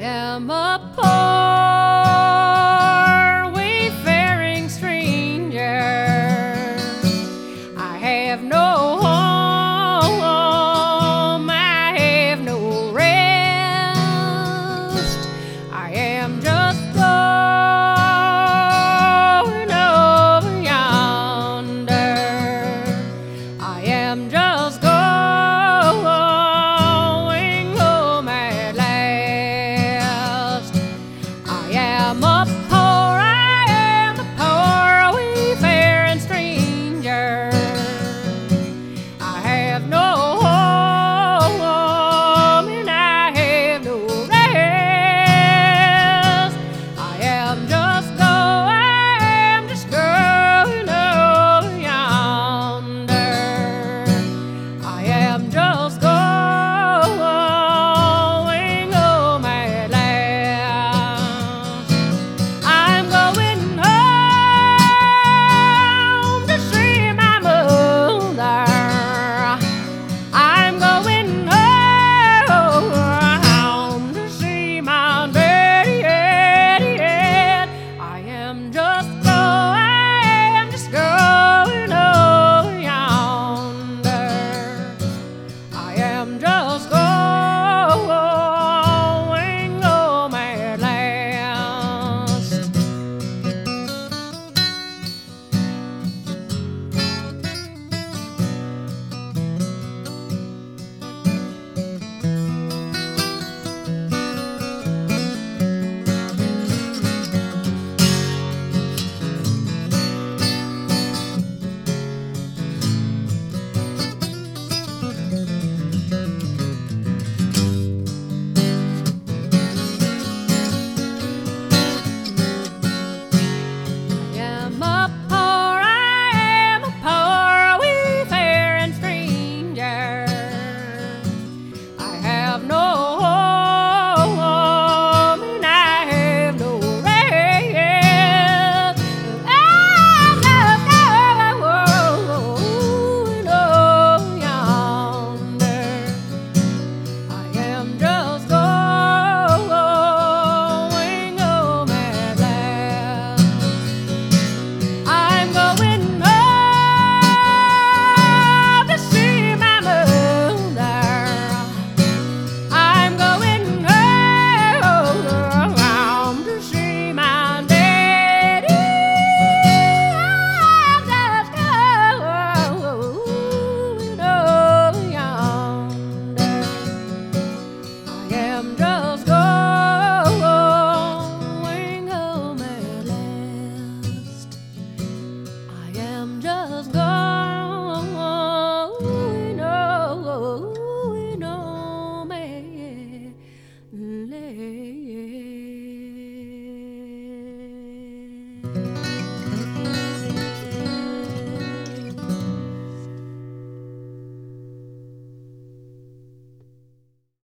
am a poor, wayfaring stranger. I have no home, I have no rest. I am just going over yonder. I am just going home at last. I am a poor, wayfaring stranger. I have no home and I have no rest. I am just going over yonder. I am just going home at last. I'm going home to see my mother. I'm going home to see my daddy. I am just going over yonder. I am just going home at last. I am a poor, wayfaring stranger. I have no home and I have no rest. I'm just going over yonder. I am just going home at last. I'm going home to see my mother. I'm going home to see my daddy. I'm just going over yonder. I am just going home at last. I am just going